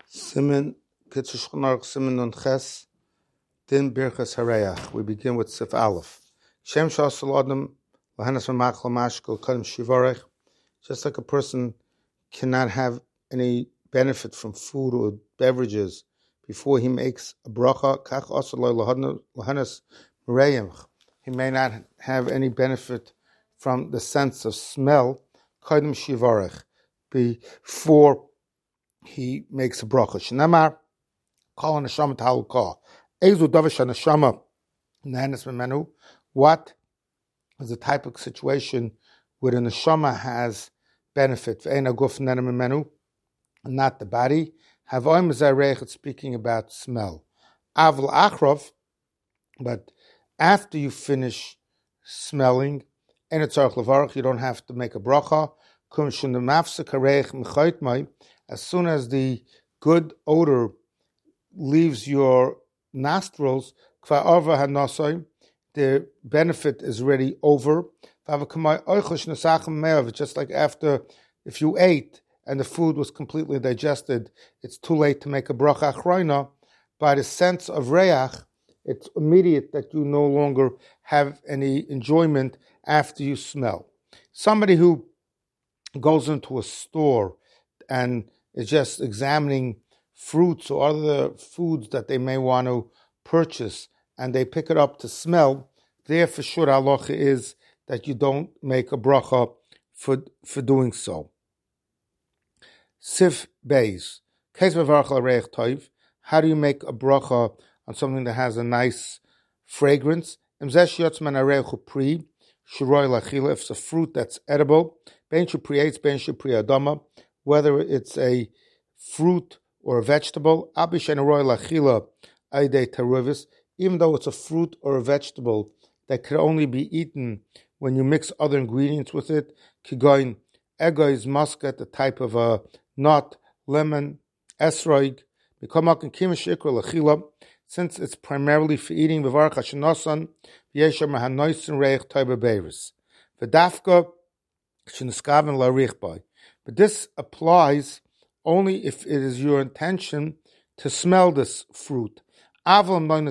Siman Kitzur Shulchan Aruch Siman Nun Ches Din Birchas Hareach. We begin with Sif Aleph. Shem Shasal Adam Lahanas Mamachal Mashkel Kadam Shivarech. Just like a person cannot have any benefit from food or beverages before he makes a bracha, Kach Asal Lahanas Mereyim. He may not have any benefit from the sense of smell, Kadam Shivarech, before he makes a bracha. Shnamar, call an neshama talukah. Ezu davish an neshama nahanas memenu. What is the type of situation where the neshama has benefit? Ve'ena guf nena memenu, not the body. Havoim zarech. It's speaking about smell. Avl achrov, but after you finish smelling, and it's levarach, you don't have to make a bracha. Kum shunamafsek hareich mechaytmai. As soon as the good odor leaves your nostrils, the benefit is already over. Just like after, if you ate and the food was completely digested, it's too late to make a bracha achrayna. By the sense of reach, it's immediate that you no longer have any enjoyment after you smell. Somebody who goes into a store and is just examining fruits or other foods that they may want to purchase, and they pick it up to smell, there for sure halacha is that you don't make a bracha for doing so. Sif Beis. How do you make a bracha on something that has a nice fragrance? If it's a fruit that's edible, whether it's a fruit or a vegetable, even though it's a fruit or a vegetable that can only be eaten when you mix other ingredients with it, kigoin, egois, muscat, the type of a nut, lemon, esroig, since it's primarily for eating, but this applies only if it is your intention to smell this fruit. If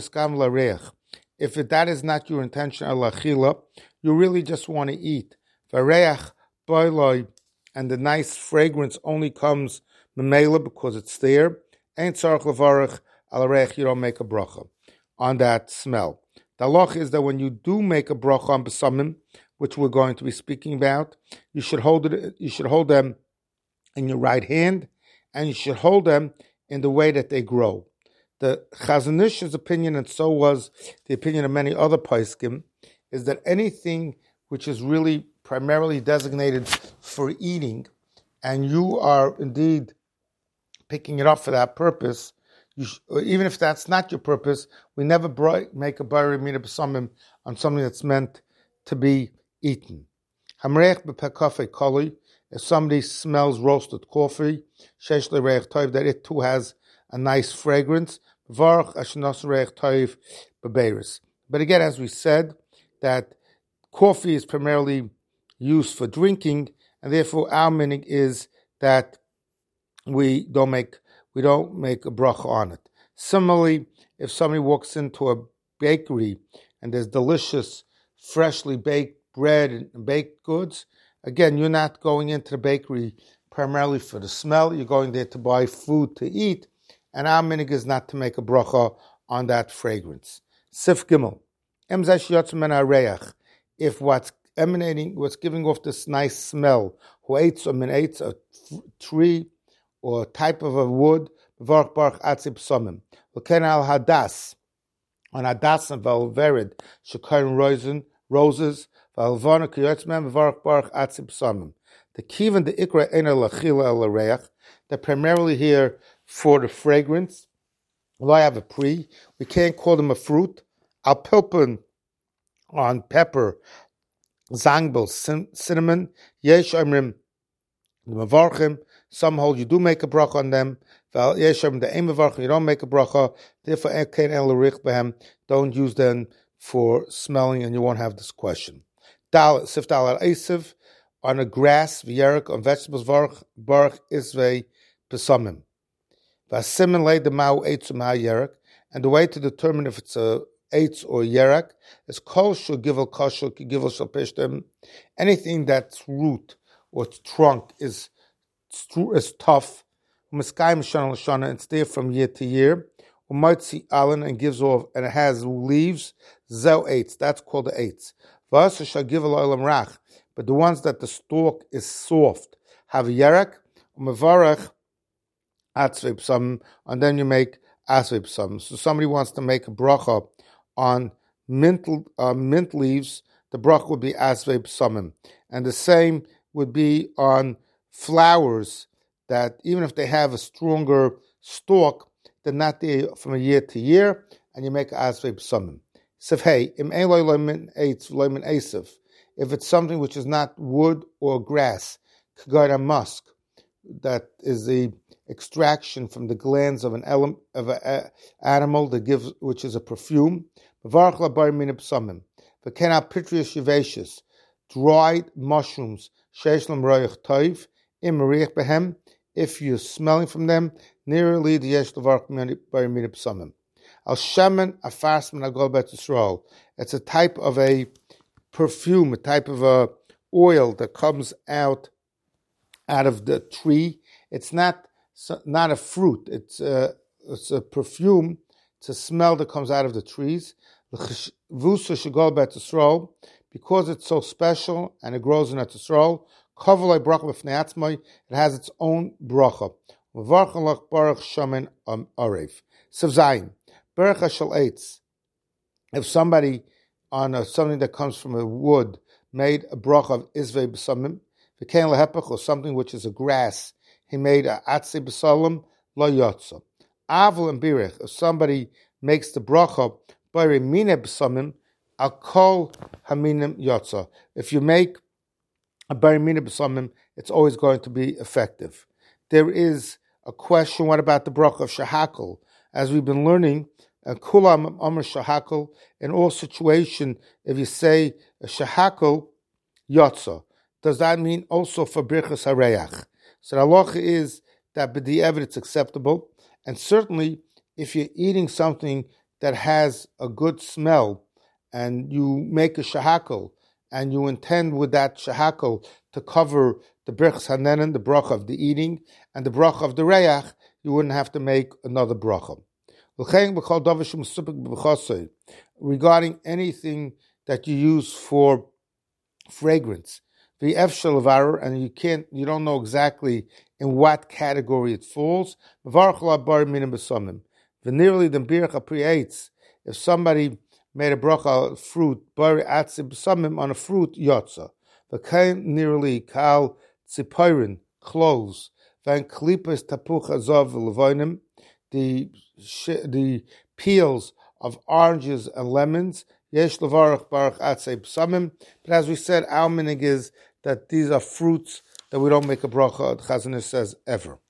that is not your intention, you really just want to eat. And the nice fragrance only comes memela because it's there. You don't make a bracha on that smell. The halach is that when you do make a bracha on besamim, which we're going to be speaking about, you should hold them in your right hand, and you should hold them in the way that they grow. The Chazon Ish's opinion, and so was the opinion of many other poskim, is that anything which is really primarily designated for eating, and you are indeed picking it up for that purpose, even if that's not your purpose, we never make a bari mina b'samim on something that's meant to be eaten. Hamreich b'pekafe koli. If somebody smells roasted coffee, sheish lereich toiv, that it too has a nice fragrance. V'varach ashnos reich toiv b'beiris. But again, as we said, that coffee is primarily used for drinking, and therefore our meaning is that we don't make a bracha on it. Similarly, if somebody walks into a bakery and there's delicious, freshly baked bread and baked goods, again, you're not going into the bakery primarily for the smell. You're going there to buy food to eat, and our minig is not to make a bracha on that fragrance. Sif Gimel. If what's giving off this nice smell, a tree or type of a wood, on hadas and velverid, shekarin roses, the kivan the ikra ena lachila el reach, they're primarily here for the fragrance. Well, I have a pre. We can't call them a fruit. Al pilpin on pepper, zangbel, cinnamon, yesh amrim, mavarchim. Some hold you do make a bracha on them. Yesh amrim the aim mavarchim, you don't make a bracha. Therefore, ekain el rich behem. Don't use them for smelling, and you won't have this question. Sif dal asiv on a grass, v'yerik on vegetables, baruch isvei pesamim. V'asimilate the ma'u eitz u'ma'u yerek, and the way to determine if it's a eitz or yerek is kol shul givel kashul ki givel shel pishtim. Anything that's root or its trunk is tough. U'miskayim shana l'shana, it's there from year to year. U'moitzi alan, and gives off, and it has leaves. Zel eitz, that's called the eitz. V'asa shall givel oilam rach, but the ones that the stalk is soft have a yerek. U'mevarach atzvei psamim, and then you make atzvei psamim. So somebody wants to make a bracha on mint leaves, the bracha would be atzvei psamim. And the same would be on flowers that even if they have a stronger stalk, they're not there from a year to year, and you make atzvei psamim. Sefhei, im eloi loimin eitz loimin esav. If it's something which is not wood or grass, kagara musk, that is the extraction from the glands of an animal that gives, which is a perfume. Dried mushrooms, if you're smelling from them, nearly the yesh levarch bar mina psamim. Al shemen afars min agol bet Yisrael. It's a type of a perfume, a type of a oil that comes out of the tree. It's not a fruit. It's a perfume. It's a smell that comes out of the trees. Because it's so special and it grows in Eretz Yisrael, it has its own bracha. If somebody on something that comes from a wood made a bracha of izvei b'samim, or something which is a grass, he made a atzei b'salim lo yotza. Avol and birich, if somebody makes the bracha b'rei mine b'samim, al kol haminim yotza. If you make a b'rei mine b'samim, it's always going to be effective. There is a question: what about the bracha of shahakol? As we've been learning, kulam amar shahakol. In all situation, if you say a shahakol yotza, does that mean also for birchas hareach? So the halacha is that b'di'evet it's acceptable, and certainly if you're eating something that has a good smell, and you make a shahakol, and you intend with that shahakol to cover the birchas hanenin, the bracha of the eating, and the bracha of the reach, you wouldn't have to make another bracha. Regarding anything that you use for fragrance, the efshel and you don't know exactly in what category it falls. Nearly the bircha pri-eitz, if somebody made a bracha of fruit, on a fruit yotza, nearly kal tzipirin, cloves, then klipas tapuch azov levonim, the peels of oranges and lemons, yesh levarach baruch atzei psamim. But as we said, our minig is that these are fruits that we don't make a bracha, the Chazon Ish says, ever.